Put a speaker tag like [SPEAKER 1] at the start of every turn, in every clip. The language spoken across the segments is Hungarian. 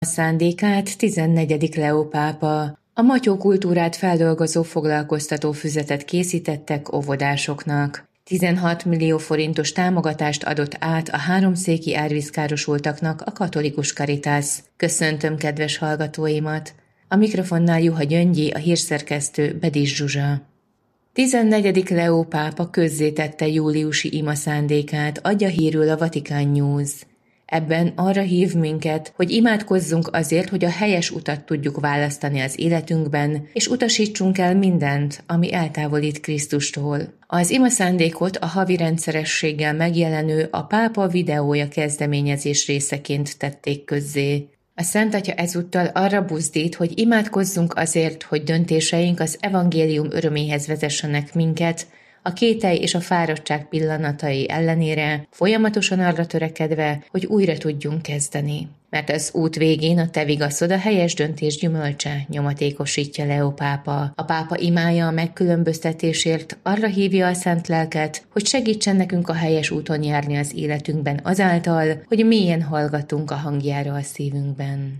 [SPEAKER 1] szándékát 14. Leó pápa. A matyó kultúrát feldolgozó foglalkoztató füzetet készítettek óvodásoknak. 16 millió forintos támogatást adott át a háromszéki árvízkárosultaknak a Katolikus Caritas. Köszöntöm kedves hallgatóimat! A mikrofonnál Juha Gyöngyi, a hírszerkesztő Bedis Zsuzsa. 14. Leó pápa közzétette júliusi ima szándékát, adja hírül a Vatican News. Ebben arra hív minket, hogy imádkozzunk azért, hogy a helyes utat tudjuk választani az életünkben, és utasítsunk el mindent, ami eltávolít Krisztustól. Az ima szándékot a havi rendszerességgel megjelenő a pápa videója kezdeményezés részeként tették közzé. A Szent Atya ezúttal arra buzdít, hogy imádkozzunk azért, hogy döntéseink az evangélium öröméhez vezessenek minket, a kételj és a fáradtság pillanatai ellenére, folyamatosan arra törekedve, hogy újra tudjunk kezdeni. Mert az út végén a te vigaszod a helyes döntés gyümölcse, nyomatékosítja Leó pápa. A pápa imája a megkülönböztetésért arra hívja a Szent Lelket, hogy segítsen nekünk a helyes úton járni az életünkben azáltal, hogy mélyen hallgatunk a hangjára a szívünkben.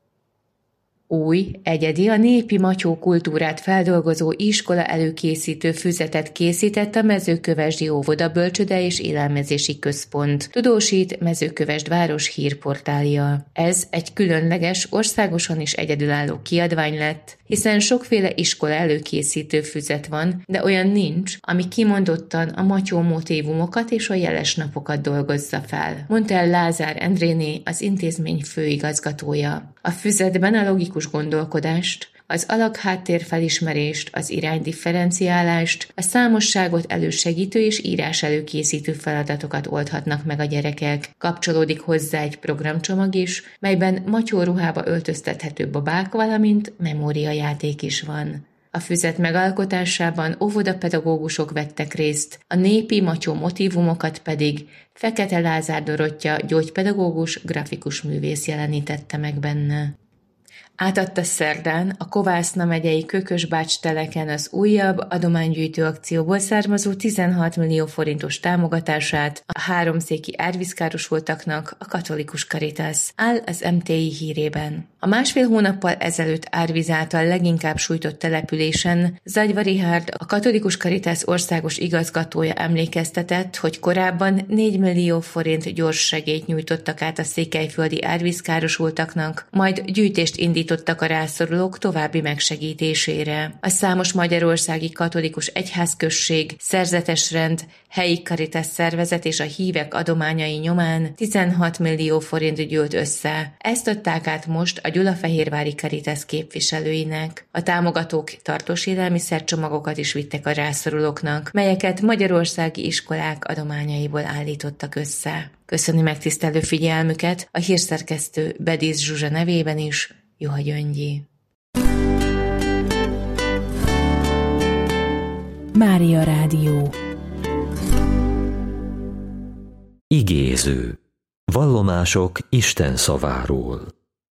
[SPEAKER 1] Új, egyedi, a népi matyó kultúrát feldolgozó iskola előkészítő füzetet készített a Mezőkövesdi Óvoda Bölcsőde és Élelmezési Központ, tudósít Mezőkövesd város hírportálja. Ez egy különleges, országosan is egyedülálló kiadvány lett, hiszen sokféle iskola előkészítő füzet van, de olyan nincs, ami kimondottan a matyó motívumokat és a jeles napokat dolgozza fel, mondta el Lázár Endréné, az intézmény főigazgatója. A füzetben a logikus gondolkodást, az alakháttér felismerést, az iránydifferenciálást, a számosságot elősegítő és írás előkészítő feladatokat oldhatnak meg a gyerekek. Kapcsolódik hozzá egy programcsomag is, melyben matyóruhába öltöztethető babák, valamint memóriajáték is van. A füzet megalkotásában óvodapedagógusok vettek részt, a népi matyó motívumokat pedig Fekete Lázár Dorottya gyógypedagógus, grafikus művész jelenítette meg benne. Átadta szerdán a Kovászna megyei Kökösbács-teleken az újabb adománygyűjtő akcióból származó 16 millió forintos támogatását a háromszéki árvízkárosultaknak a Katolikus Caritas, áll az MTI hírében. A másfél hónappal ezelőtt árvíz által leginkább sújtott településen Zagyva Richárd, a Katolikus Caritas országos igazgatója emlékeztetett, hogy korábban 4 millió forint gyors segélyt nyújtottak át a székelyföldi árvízkárosultaknak, majd gyűjtést indítottak a rászorulók további megsegítésére. A számos magyarországi katolikus egyházközség, szerzetes rend, helyi Caritas szervezet és a hívek adományai nyomán 16 millió forint gyűlt össze. Ezt adták át most a gyulafehérvári Caritas képviselőinek. A támogatók tartós élelmiszercsomagokat is vittek a rászorulóknak, melyeket magyarországi iskolák adományaiból állítottak össze. Köszöni megtisztelő figyelmüket a hírszerkesztő Bedis Zsuzsa nevében is, Juha Gyöngyi.
[SPEAKER 2] Mária Rádió.
[SPEAKER 3] Igéző. Vallomások Isten szaváról.